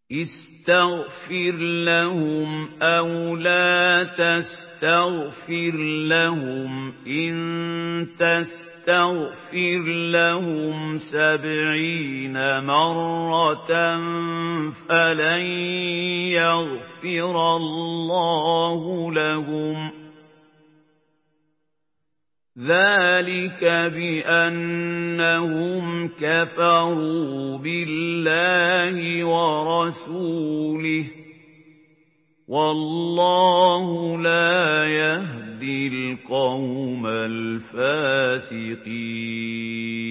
اسْتَغْفِرْ لَهُمْ أَوْ لَا تَسْتَغْفِرْ لَهُمْ إِن تَسْتَغْفِرْ لَهُمْ 70 مَرَّةً فَلَن يَغْفِرَ اللَّهُ لَهُمْ ۚ ذَلِكَ بِأَنَّهُمْ كَفَرُوا بِاللَّهِ وَرَسُولِهِ ۗ وَاللَّهُ لَا يَهْدِي الْقَوْمَ الْفَاسِقِينَ